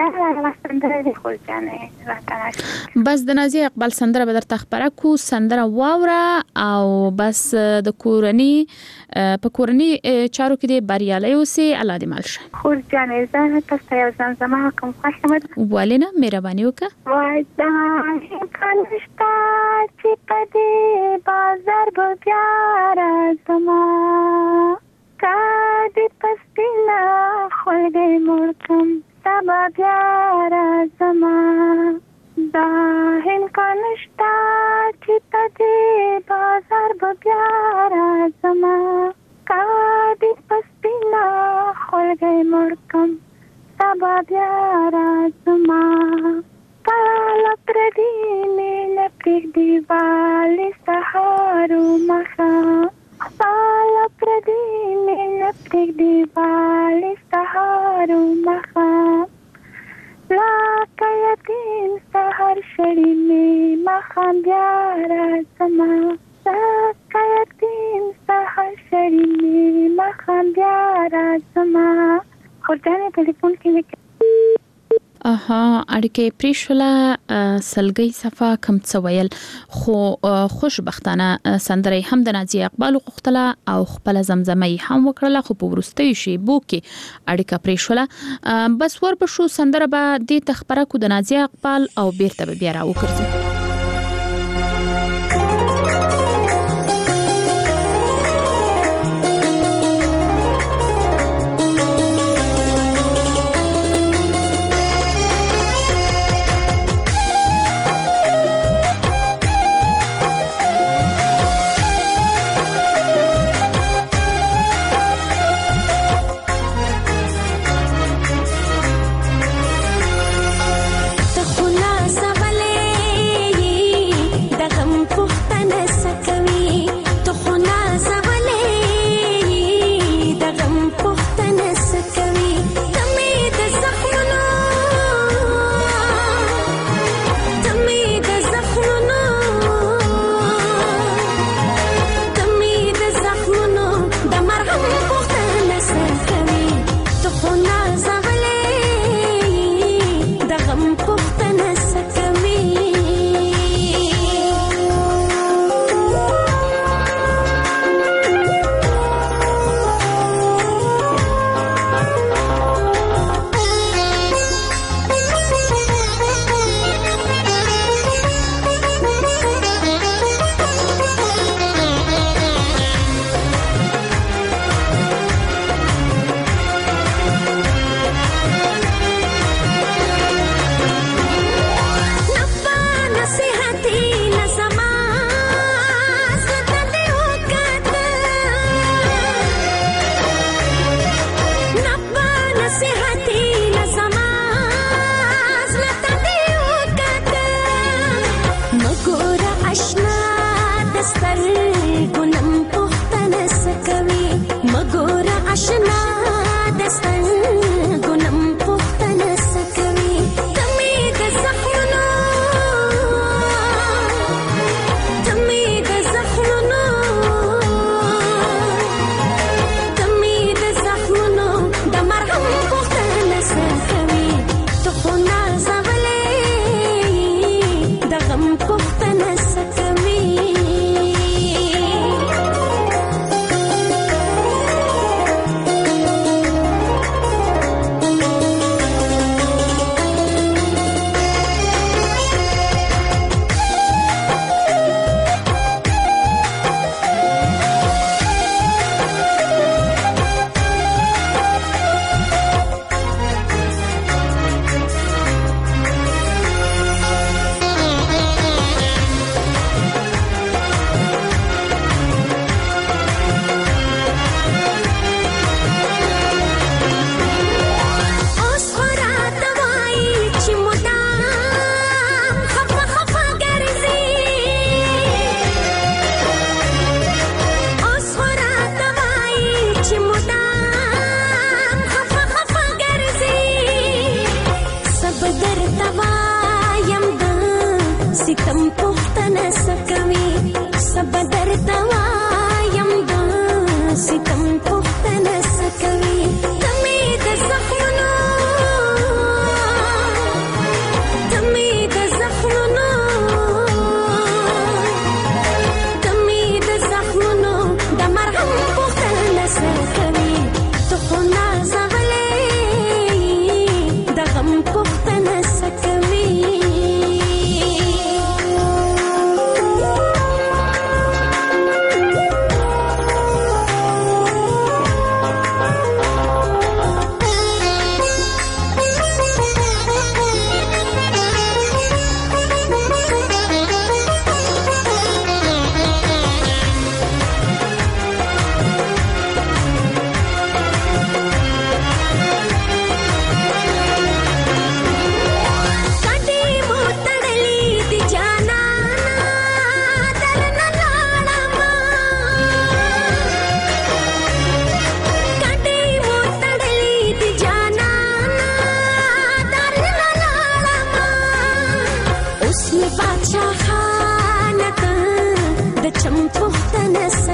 S11: بس د نازیه اقبال سندره به درته خبره کو سندره واوره او بس د کورنی په کورنی چارو کې د بریالي اوسې الله دې مال شه
S16: خور جانې زه تاسو یو زمزمه کوم خوښه مده
S11: ولې نه مهرباني وکړه
S16: وای دا کانشتا چې په دې بازار به بیا راځم کادي پسپینا خلګې مرکم سبا بیا راځم دا هین کانشتا چې په دې بازار به بیا راځم کادي پسپینا خلګې مرکم سبا بیا راځم کاله پردي مې نه پرېږدي والې سهارو مخه سالا پردی میں نپتک دیوالی سہارو مخا لاکا یتیم سہر شڑی میں مخا بیارا زما لاکا یتیم سہر شڑی میں مخا بیارا زما خورجانے تلیفون کی لکھ
S11: اها اړیکې پریشوله سلګي صفه کم څه ویل خو خوشبختانه سندره هم د نازیه اقبال غوښتله او خپل زمزمه هم وکړله خو په ورستۍ شی بو کې اړیکه پریشوله بس ور به شو سندره به د تخبره کو د نازیه اقبال او بیرته به بیا را وکړي
S14: خلاص غلې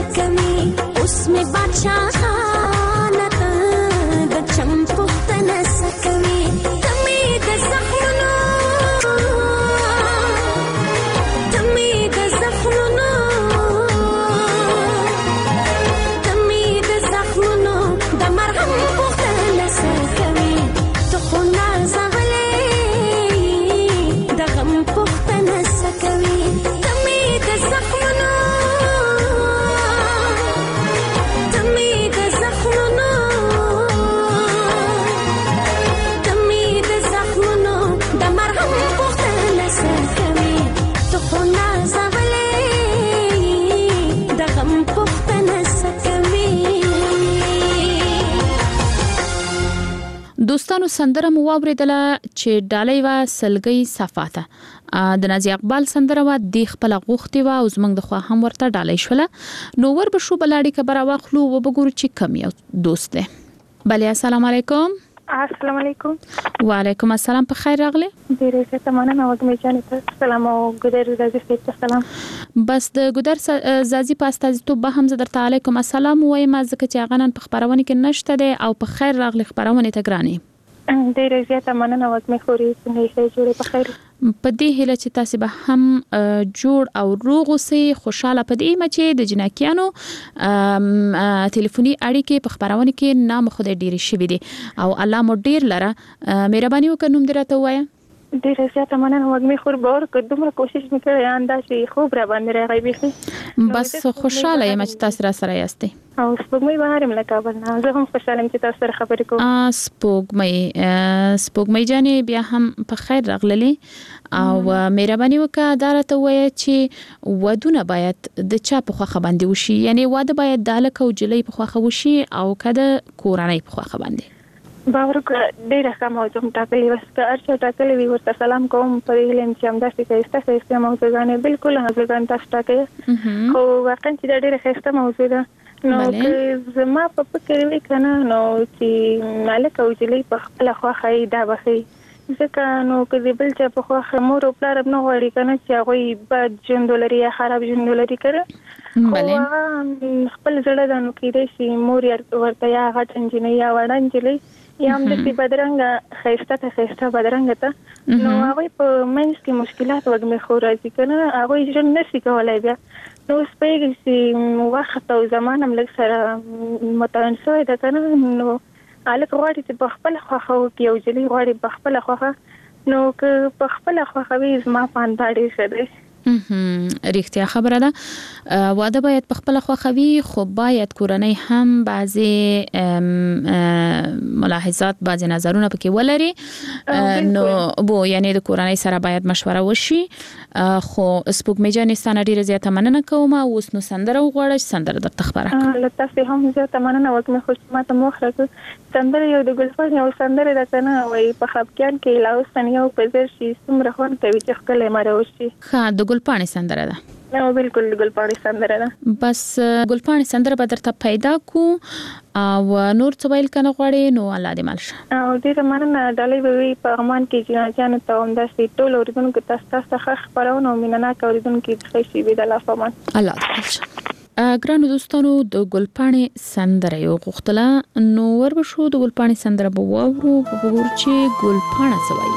S14: سکوي اوس می بادشاہ خانت د چمکو تن سکوي تمه د زخمونو تمه د زخمونو تمه د زخمونو د مرهم پختن سکوي تو خو نازولې د غم پختن سکوي تمه د زخمونو
S11: دوستانو سندره مو واوریدله چې ډالۍ وا سلګي صفاته د نازي اقبال سندره وا د خپل غوختي وا او زمنګ د خو هم ورته ډالۍ شوله نو ور به شو بلاړي کبره واخلو و بګورو چې کم یو دوست ده. بله السلام علیکم.
S17: السلام علیکم.
S11: وعلیکم السلام، په خیر راغله.
S17: ډیره ښه مننه وګمې جان ته سلام او ګودر زازي ته سلام.
S11: بس د ګودر زازي په استازیتوب به هم زه درته علیکم السلام وایم ځکه چې هغه نن په خبرونه کې نشته ده او په خیر راغله خبرونه ته ګراني.
S17: ډیره زیاته مننه وګمې خوري څنګه یې جوړه په خیر.
S11: په دې هله چې تاسو به هم جوړ او روغ اوسئ، خوشاله په دې مچې د جناکیانو ټلیفوني اړیکې په خبرونه کې نام خدای ډیر شي دي او الله مو ډیر لره مهرباني وکړئ درته وایم.
S17: ډیره زیاته مننه وګمې خور باور کړم دومره کوشش وکړم اندازې خوب را باندې راغی بيخي
S11: بس خوشاله یم چې تاسو را سره یاستئ
S17: او سپوږمۍ بهارم لکه ورنه زه هم خوشاله یم چې تاسو سره خبرې کوم.
S11: سپوږمۍ سپوږمۍ جانې بیا هم په خیر راغللې او مهرباني وکړه دا راته وایي چې ودونه باید د چا په خوخه باندې وشي، یعنی واده باید د هلک او جلۍ په خوخه وشي او کده کورنۍ په خوخه باندې.
S17: باور کړه ډیره ښه موضوع ټاکلې وس که ارچا ټاکلې وي ورته سلام کوم په دې لیم چې هم داسې کایسته کایسته موضوع غانې بالکل هغه ځان تاسو ټاکې خو واقعا چې ډیره ښه موضوع ده نو زما په فکر وی کنه نو چې مالک او جلۍ په خپل خوخه دا بخي ځکه نو کله بل چې په خوخه مور او پلار نه غواړي کنه چې هغه بد ژوند لري یا خراب ژوند لري کړه بله خپل زړه د نو کېدې شي مور ورته یا غټ انجینر یا وړاندې جلۍ یا هم د بدرنګ خیسته ته خیسته بدرنګ ته نو هغه په منځ کې مشکلات وګمې خو راځي کنه هغه ژوند نشي کولای بیا نو سپېږي چې وخت او زمان هم لږ سره متناسب ده کنه نو الک غواړي چې په خپل خوخه او کې او جلې غواړي په خپل خوخه نو که په خپل خوخه وي زما پانداړي شته
S11: رښتیا خبره ده. واده باید په خپل خوخوي خو باید کورنۍ هم بعضی ملاحظات بعضی نظرونه پکې ولري نو بو یعنی د کورنۍ سره باید مشوره وشي. خو سپوږمۍ جانې ستانه ډیره زیاته مننه کوم اوس نو سندره وغواړم سندره درته خبره کوم.
S17: لته هم زیاته مننه وکم خو ماته مخره سندره یو د ګلفان یو سندره ده کنه وای په خپکان کې لاوسن یو په ځر شي څومره خون کوي چې خپل مروشي.
S11: ها د ګلپاڼې سندره ده.
S17: نو بالکل ګلپاڼې سندره ده.
S11: بس ګلپاڼې سندره به درته پیدا کو او نور څه ویل کنه غواړي نو الله دې مالشه.
S17: او دې مننه ډالۍ به وي په امان کې جنانو ته هم داسې ټول اوریدونکو تاسو تاسو ښه خبرونه او مینه ناک اوریدونکو ښه شي وي د الله په امان. الله دې مالشه.
S11: ګرانو دوستانو د ګلپاڼې سندره یو غوښتله نو ور به شو د ګلپاڼې سندره به واورو په ور چې ګلپاڼه څه وایي.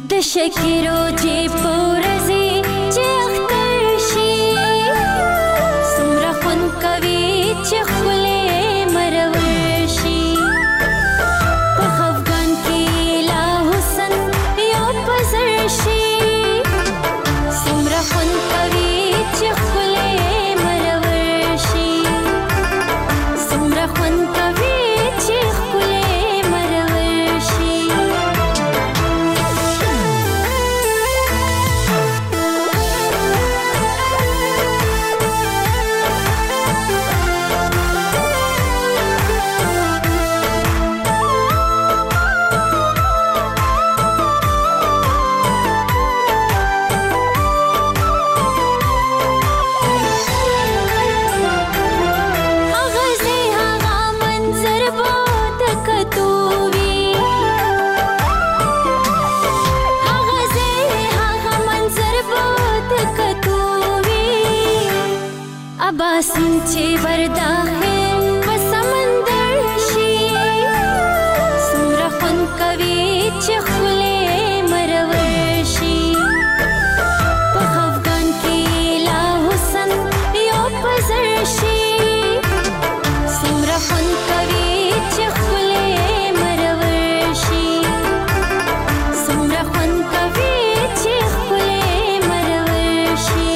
S14: د شکرو چې پورزي چې اختر شي سمره خون کوي چې خله مرور شي په افغان کې لا حسن یو پزر شي سمره خون کوي چې خله مرور شي سمره خون کوي چې خله مرور شي बासिन चे वर्दा है व समंदर शी सुमरा खन कवि चे खुले मरवर शी अफगान की ला हुसन यो पजर शी सुमरा खन कवि चे खुले मरवर शी सुमरा खन कवि चे खुले मरवर शी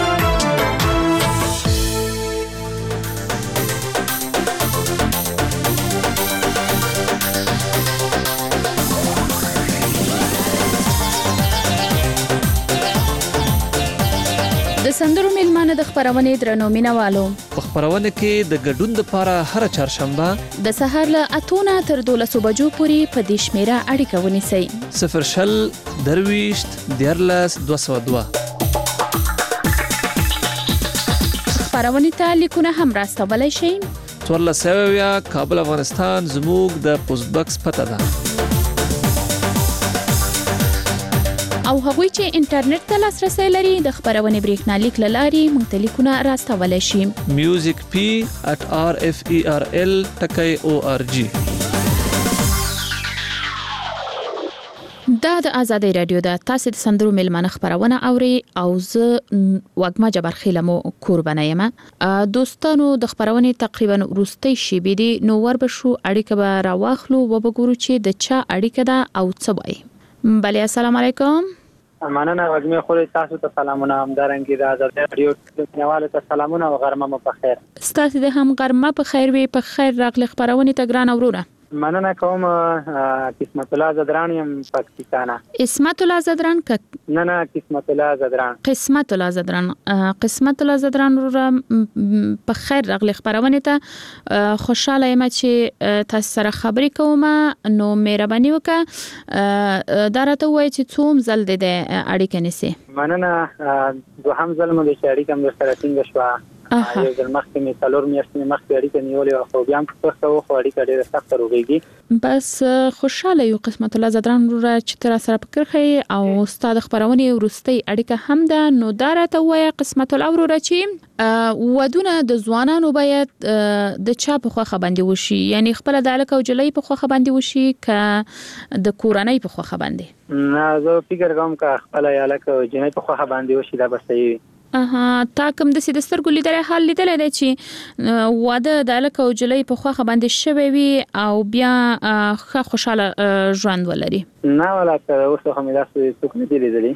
S14: د سندرو میلمانه د خبرونه درنو مینوالو
S18: په خبرونه کې د ګډون لپاره هر چهارشنبه
S11: د سهار له اتونه تر دولسو بجو پورې په دې شمیره اړیکه ونیسئ
S18: صفر شل درويشت دیرلس دوه سوه دوه
S11: خبرونه ته لیکونه هم راستولای شئ
S18: څوارلس سوه اویا کابل افغانستان زموږ د پوسټ باکس پته ده
S11: او هغوی چې انټرنیټ ته لاسرسي لري د خبرونه بریښنالیک لاري مونږ ته لیکونه راستولای شي
S18: music p at r f e r l dot org
S11: دا د ازادي رادیو د تاسو د سندرو میلمانه خبرونه اوري او زه وګما جبر خیلمو قربانه یم دوستانو د خبرونه تقریبا وروستي شی بيدي نو ور بشو اړیکه به راواخلو و وګورو چې د چا اړیکه ده او څه وایي بله السلام علیکم
S19: مننه وګمه خو تاسو ته سلامونه همدارنګه د ازادي رادیو نواله ته سلامونه او غرمه مو په خیر
S11: ستاسو د هم غرمه په خیر وي په خیر راغلی خبرونه ته ګران اورونه
S19: مننه کوم قسمت الله زدران یم پاکستان
S11: اسمت الله زدران ک
S19: نه نه قسمت الله زدران
S11: قسمت الله زدران قسمت الله زدران په خیر راغلی خبرونه ته خوشاله یم چې تاسو سره خبرې کوم نو مهرباني وکړه درته وای چې څوم زل د اړیکه نسی
S19: مننه دوهم ځل مو د اړیکه هم سره څنګه شو یو ځل مخکې می څلور میاشتې مخکې اړیکه نیولې او خو بیا هم څه خو اړیکه ډیره سخت روغېږي
S11: بس خوشاله یو قسمت الله زدران را چې تر سره فکر خي او استاد خبرونه ورستي اړیکه هم ده نو دارته وای قسمت الله ورو چې ودونه د ځوانانو باید د چا په خوخه باندې وشي یعنی خپل د الک او جلې په خوخه باندې وشي ک د کورنۍ په خوخه باندې
S19: نه زه فکر کوم ک خپل الک او جنې په خوخه باندې وشي دا به صحیح
S11: اها تا کوم د سیدستر ګولې درې حال لیدل دی چې واده د الک او جلې په خوخه باندې شوي وي او بیا ښه خوشاله ژوند ولري
S19: نه ولا تر اوسه هم داسې څوک نه دی لیدلی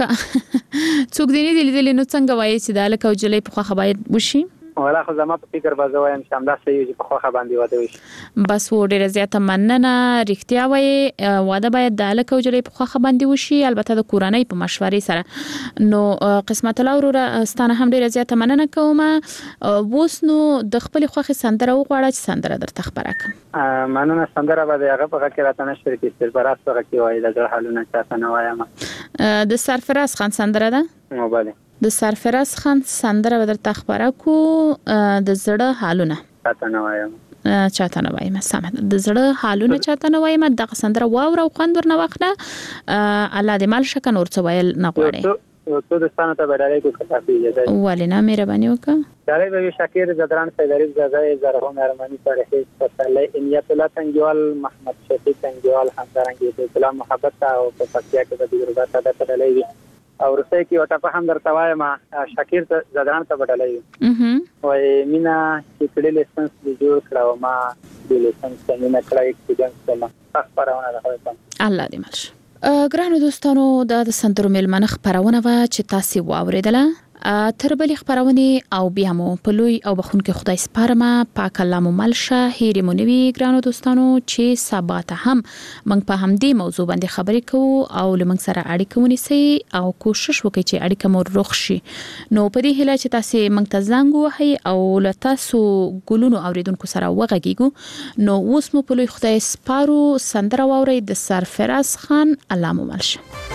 S11: څوک دی نه دی لیدلی نو څنګه وایي چې د الک او جلې په خوخه باید وشي
S19: ولا خو زما په فکر باندې وایم چې همدا صحیح چې په خوخه باندې واده وشي
S11: بس و ډیره زیاته مننه رښتیا وایي واده باید د الک او جلې په خوخه باندې وشي البته د کورنۍ په مشورې سره نو قسمت الله ورو ستانه هم ډیره زیاته مننه کوم ووس نو د خپل خوخه سندره وغواړه چې سندره درته خبره کوم
S19: مننه سندره به هغه په کې راته نشته چې سربراز په کې وایي د حالونه چاته نه وایم
S11: د سرفراز خان سندره ده
S19: نو bale
S11: د سرفراز خان سندره به درته خبره کو د زړه حالونه
S19: چاته نه وایم
S11: چاته نه وایم سمه د زړه حالونه چاته نه وایم د سندره واو او خوند ورنه وخته الله دې مال شکه نور څه ویل نه غواړي
S19: تو دوستانو ته بدلای کو کافي اجازه
S11: ولنا مهرباني وکړه
S19: داري به شاکر زدران سیدریف زادای زرهون ارمانی تاریخي فصله انیت الله تنگوال محمد شفیع تنگوال همدارنګ د اسلام محبت او په پکتیا کې د ضرورت ادا کړلې وي او رسې کې وټه په هم درته وایم شاکر زدران ته بدلای وي مینا چې کړي لیسنس دی جوړ کړو ما د لیسنس څنګه کړای ایکسپیرینس کوم خبرونه راغله
S11: الله دې ملش ګرانو دوستانو د سندرو ملمنه خبرونه وا چې تاسو واوریدله تر بلې خبرونه او بیا مو په لوی او بخونکې خدای سپارمه پاک الله مو ملشه هېرې مو نوي ګرانو دوستانو چې سبا ته هم موږ په همدې موضوع باندې خبرې کوو او له موږ سره اړیکه ونیسئ او کوشش وکړئ چې اړیکه مو روغ شي نو په دې هیله چې تاسو موږ ته زنګ ووهئ او له تاسو ګلونو اوریدونکو سره وغږیږو نو اوس مو په لوی خدای سپارو سندره واورئ د سرفراز خان الله مو ملشه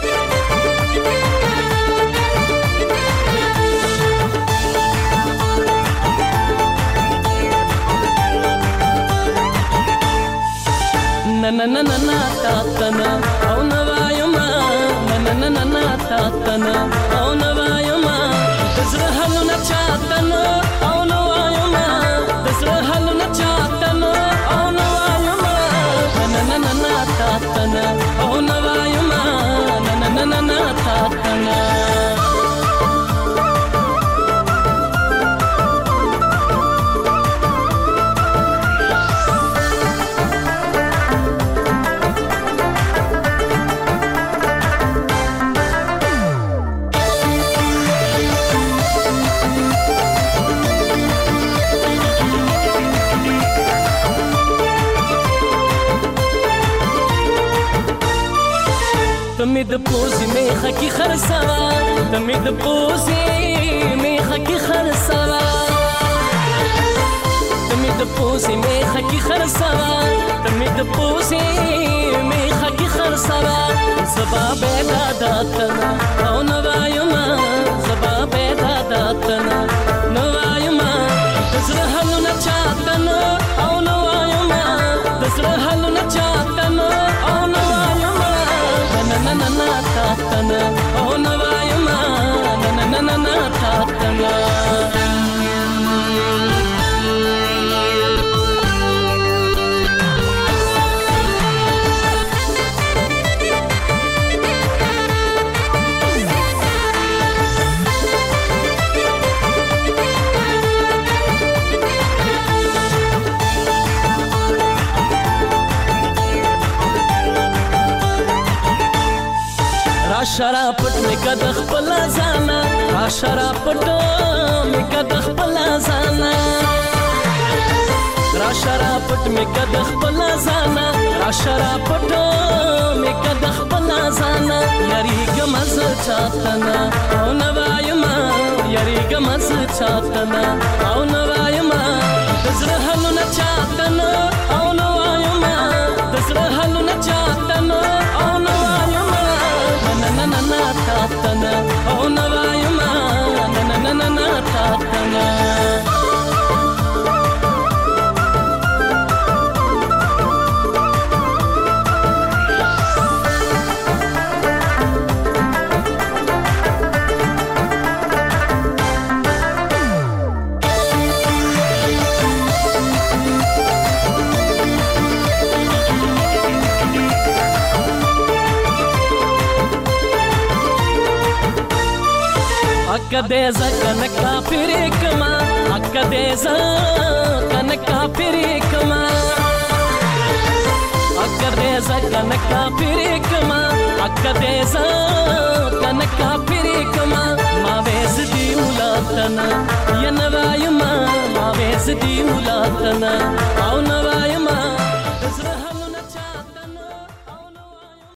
S20: na na na na na ta ta na au na va yama na na na na na ta ta na au na va yama tazra halu na cha ta na au na va yama tazra halu na cha ta na au na va yama na na na na ta ta na au na va yama na na na na ta ta na تمید پوزی میخه کی خرسوا تمید پوزی میخه کی خرسوا تمید پوزی میخه کی خرسوا تمید پوزی میخه کی خرسوا زبا بیدا داتنا او نوایما زبا بیدا داتنا نوایما تزره حلو نچاتنا او نوایما تزره حلو نچاتنا او نوایما na na na ta ta na oh na va yama na na na na na ta ta na شرaput में कदख पला जाना आ शरापटो में कदख पला जाना रा शरापट में कदख पला जाना रा शरापटो में कदख पला जाना यारी गमज चातना ओ नवायमा यारी गमज चातना ओ नवायमा तजरा हलु न चातना ओ नवायमा तजरा हलु न चातना ओ नवायमा na na na na ta ta na oh na va yama na na na na na ta ta na akkadeza kanaka pirikma akkadeza kanaka pirikma akkadeza kanaka pirikma akkadeza kanaka pirikma ma vezdi ulatana yanavayma ma vezdi ulatana au navayma